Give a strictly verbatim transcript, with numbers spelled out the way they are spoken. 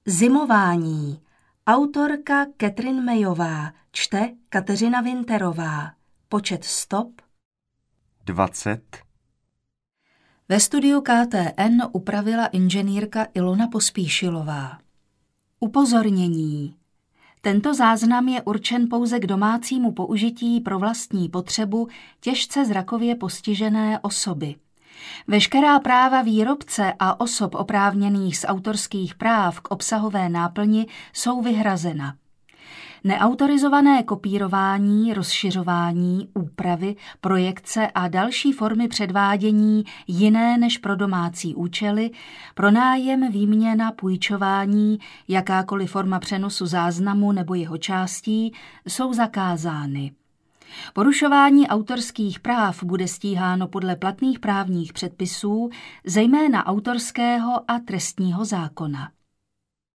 Zimování. Autorka Catherine Mayová, čte Kateřina Winterová. Počet stop dvacet. Ve studiu K T N upravila inženýrka Ilona Pospíšilová. Upozornění. Tento záznam je určen pouze k domácímu použití pro vlastní potřebu těžce zrakově postižené osoby. Veškerá práva výrobce a osob oprávněných z autorských práv k obsahové náplni jsou vyhrazena. Neautorizované kopírování, rozšiřování, úpravy, projekce a další formy předvádění jiné než pro domácí účely, pronájem, výměna, půjčování, jakákoliv forma přenosu záznamu nebo jeho částí jsou zakázány. Porušování autorských práv bude stíháno podle platných právních předpisů, zejména autorského a trestního zákona.